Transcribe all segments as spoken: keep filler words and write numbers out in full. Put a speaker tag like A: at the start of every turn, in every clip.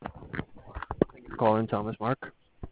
A: Calling Thomas Mark.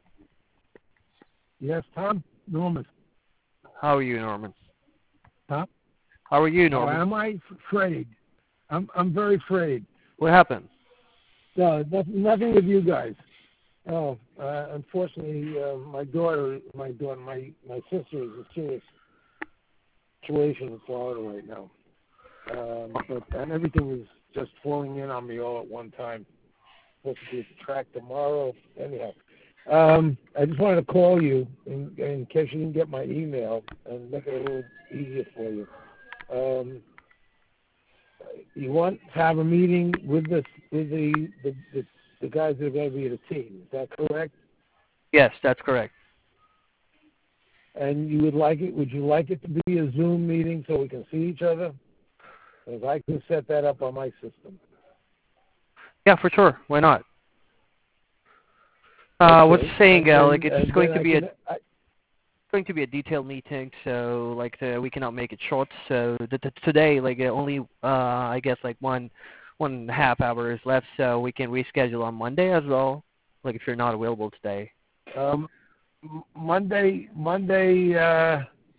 B: Yes, Tom? Norman.
A: How are you, Norman?
B: Huh?
A: How are you,
B: Oh,
A: Norman?
B: am I afraid? I'm I'm very afraid.
A: What happened?
B: No, nothing, nothing with you guys. Oh, uh, unfortunately, uh, my daughter, my daughter, my my sister is in a serious situation in Florida right now. Um, but and everything is just falling in on me all at one time. Supposed to be at the track tomorrow. Anyhow, um, I just wanted to call you in, in case you didn't get my email and make it a little easier for you. Um, you want to have a meeting with the with the the, the, the guys that are going to be the team. Is that correct?
A: Yes, that's correct.
B: And you would like it? Would you like it to be a Zoom meeting so we can see each other? Because I can set that up on my system.
A: Yeah, for sure. Why not? Uh,
B: Okay.
A: what's saying,
B: And
A: uh,
B: then,
A: like it's
B: and
A: going
B: then
A: to
B: I
A: be a
B: can. I,
A: going to be a detailed meeting, so like the, we cannot make it short. So the, the, today, like uh, only uh, I guess like one one and a half hours left, so we can reschedule on Monday as well. Like if you're not available today.
B: um, M- Monday, Monday, uh,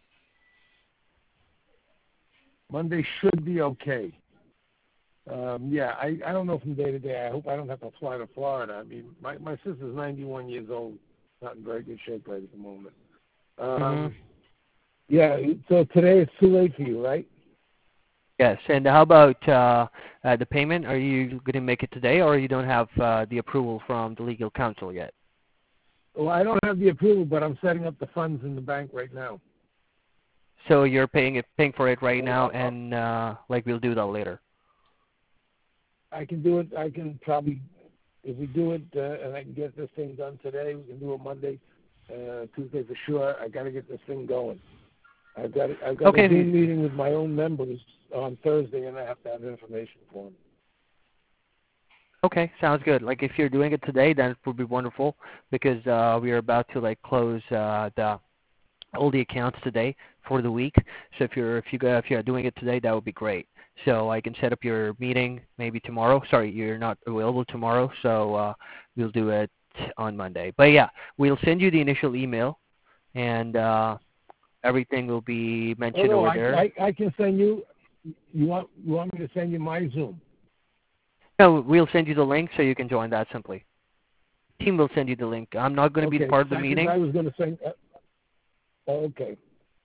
B: Monday should be okay. Um, yeah, I, I don't know from day to day. I hope I don't have to fly to Florida. I mean, my my sister's ninety-one years old, not in very good shape right at the moment. Um,
A: Mm-hmm.
B: Yeah, so today it's too late for you, right?
A: Yes, and how about uh, uh, the payment? Are you going to make it today, or you don't have uh, the approval from the legal counsel yet?
B: Well, I don't have the approval, but I'm setting up the funds in the bank right now.
A: So you're paying it, paying for it right
B: So,
A: now,
B: uh, uh,
A: and uh, like we'll do that later.
B: I can do it. I can probably, if we do it, uh, and I can get this thing done today, we can do it Monday, uh, Tuesday for sure. I got to get this thing going. I've got I've got a
A: Okay.
B: Zoom meeting with my own members on Thursday, and I have to have information for them.
A: Okay, sounds good. Like if you're doing it today, then it would be wonderful because uh, we are about to like close uh, the all the accounts today for the week. So if you're if you go if you're doing it today, that would be great. So I can set up your meeting maybe tomorrow. Sorry, you're not available tomorrow, so uh, we'll do it on Monday. But yeah, we'll send you the initial email, and uh, everything will be
B: Oh
A: mentioned
B: no,
A: over
B: I,
A: there.
B: I I can send you. You want you want me to send you my Zoom?
A: No, we'll send you the link so you can join that simply. Team will send you the link. I'm not going to be the
B: Okay,
A: part of the
B: because
A: meeting.
B: I was going to send. Uh, oh, okay.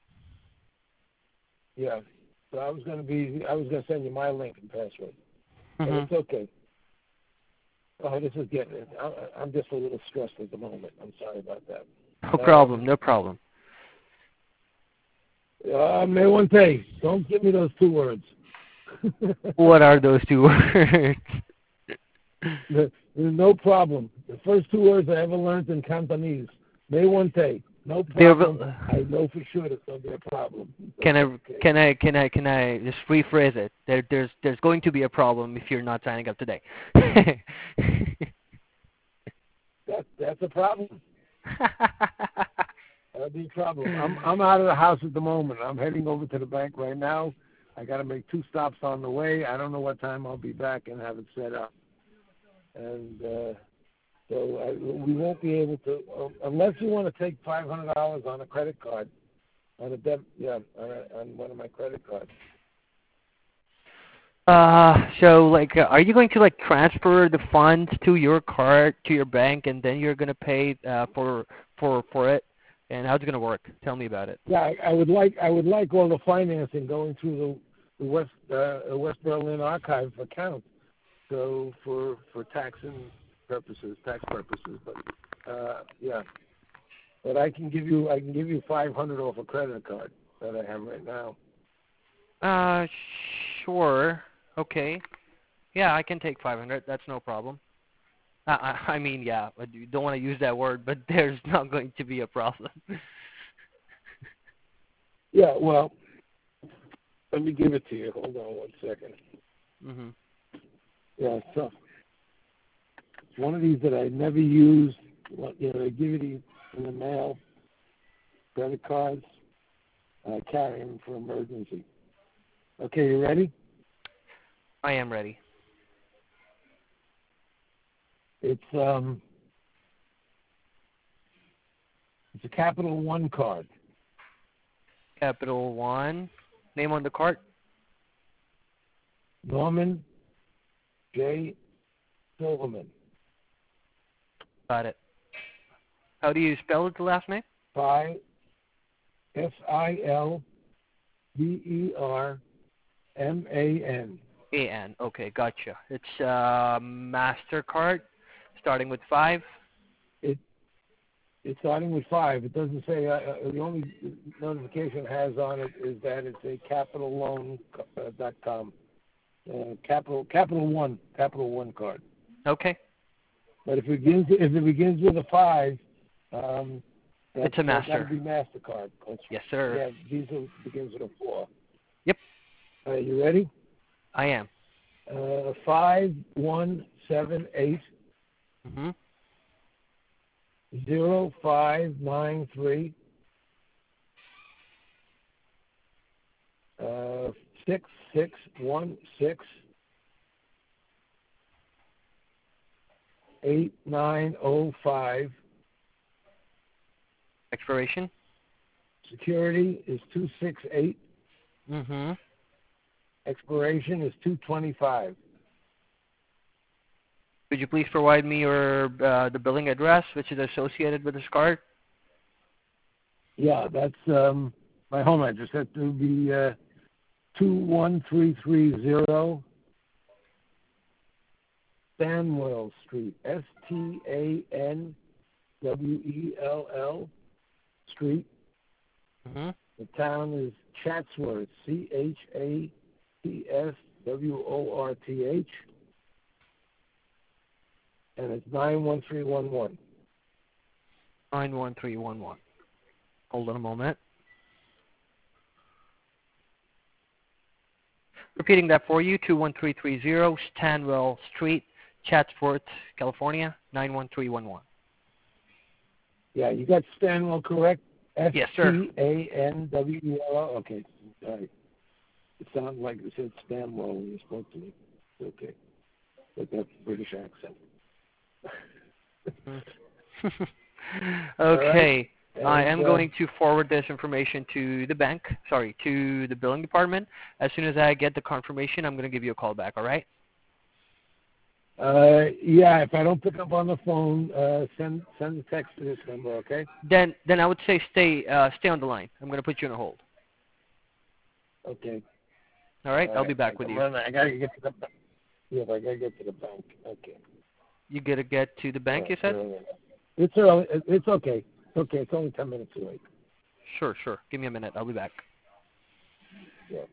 B: Yeah. So I was going to be, I was going to send you my link and password, but
A: Mm-hmm.
B: it's okay. Oh, this is getting it. I, I'm just a little stressed at the moment. I'm sorry about that.
A: No problem.
B: Um,
A: No problem.
B: uh, May one day. Don't give me those two words.
A: What are those two words?
B: There's no problem. The first two words I ever learned in Cantonese. May one day. No
A: There
B: problem.
A: will,
B: I know for sure there's going to be a problem.
A: can I
B: Okay.
A: can I can I can I just rephrase it? There there's there's going to be a problem if you're not signing up today.
B: That, that's a problem. That'll be a problem. I'm I'm out of the house at the moment. I'm heading over to the bank right now. I got to make two stops on the way. I don't know what time I'll be back and have it set up. And uh, so I, we won't be able to, uh, unless you want to take five hundred dollars on a credit card, on a deb, yeah, on, a, on one of my credit cards.
A: Uh, so like, uh, are you going to like transfer the funds to your card to your bank, and then you're gonna pay uh, for for for it? And how's it gonna work? Tell me about it.
B: Yeah, I, I would like I would like all the financing going through the, the West uh, West Berlin Archive account. So for for taxing purposes, tax purposes, but uh, yeah. But I can give you I can give you five hundred off a credit card that I have right now.
A: Uh, sure. Okay. Yeah, I can take five hundred. That's no problem. I, I I mean, yeah, but you don't want to use that word, but there's not going to be a problem.
B: Yeah, well, let me give it to you. Hold on one second.
A: Mhm.
B: Yeah, so it's one of these that I never used. You know, they give you these in the mail, credit cards. I carry them for emergency. Okay, you ready?
A: I am ready.
B: It's um, it's a Capital One card.
A: Capital One. Name on the card?
B: Norman J. Silverman.
A: Got it. How do you spell it, the last name?
B: Five S I L B E R M A N.
A: A N. Okay, gotcha. It's uh, MasterCard, starting with five.
B: It it's starting with five. It doesn't say. Uh, uh, the only notification it has on it is that it's a Capital Loan uh, dot com. Uh, Capital Capital One Capital One card.
A: Okay.
B: But if it begins if it begins with a five, um, that's,
A: It's a Master.
B: That would be Mastercard. That's,
A: Yes, sir.
B: Yeah, Visa begins with a four.
A: Yep.
B: Are you ready?
A: I am.
B: Uh, five one seven eight
A: Mm-hmm.
B: zero five nine three uh, six six one six eight nine zero five.
A: Expiration?
B: Security is two six eight.
A: Mm-hmm.
B: Expiration is two twenty five.
A: Could you please provide me your uh, the billing address which is associated with this card?
B: Yeah, that's um, my home address. That would be uh, two one three three zero Stanwell Street, S T A N W E L L Street.
A: Mm-hmm.
B: The town is Chatsworth, C H A T S W O R T H, and it's nine one three one one.
A: nine one three one one. Hold on a moment. Repeating that for you, two one three three zero Stanwell Street, Chatsworth, California, nine one three one one.
B: Yeah, you got Stanwell correct?
A: Yes, sir.
B: S T A N W E L L? Okay, all right. It sounded like it said Stanwell when you spoke to me. Okay. With that British accent.
A: Okay.
B: Right.
A: I
B: And,
A: am
B: uh,
A: going to forward this information to the bank, sorry, to the billing department. As soon as I get the confirmation, I'm going to give you a call back, all right?
B: Uh, yeah, if I don't pick up on the phone, uh, send send a text to this number, okay?
A: Then then I would say stay uh, stay on the line. I'm going to put you on a hold.
B: Okay.
A: All right?
B: All
A: I'll be
B: right.
A: back
B: I
A: with
B: can
A: you.
B: run- I gotta get to the bank. Yeah, I gotta get to the bank. Okay.
A: You got to get to the bank, you said?
B: Uh, It's early. It's okay. It's okay. It's only ten minutes away.
A: Sure, sure. Give me a minute. I'll be back.
B: Yeah.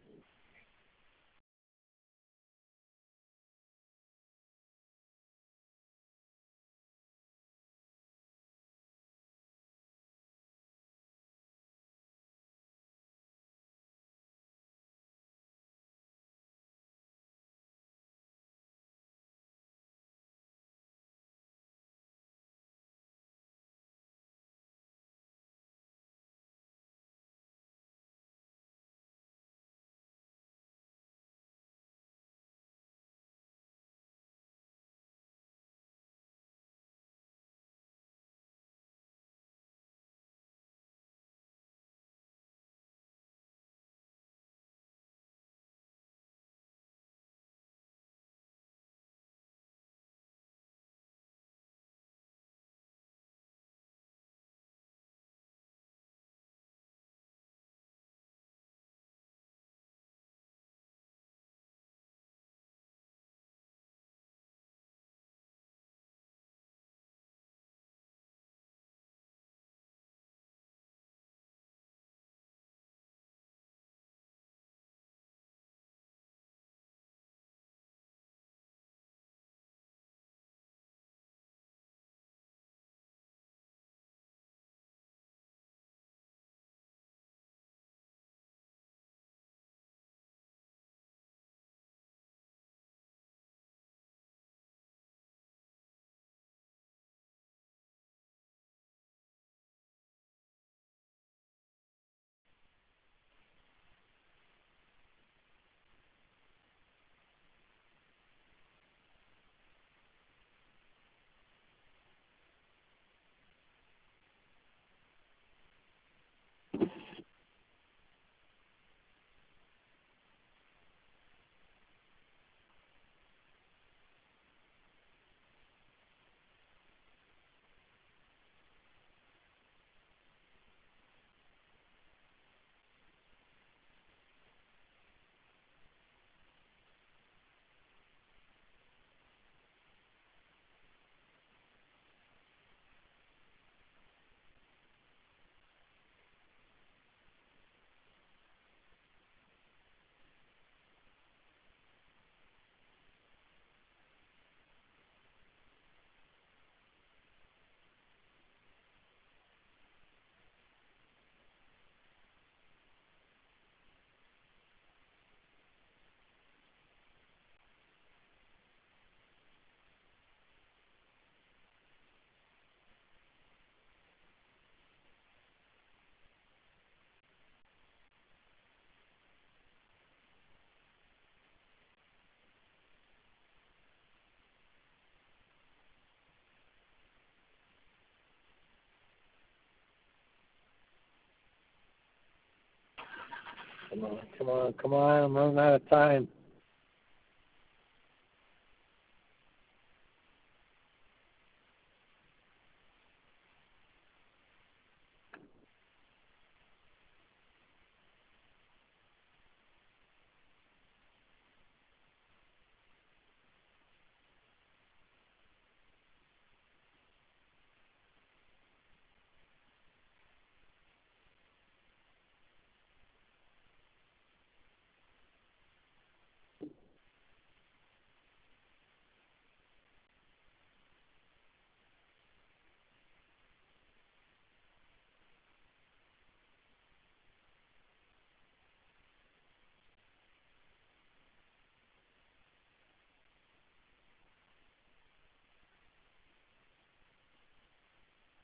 B: Come on, come on, come on. I'm running out of time.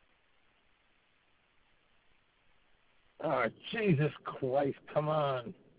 B: Oh, Jesus Christ, come on.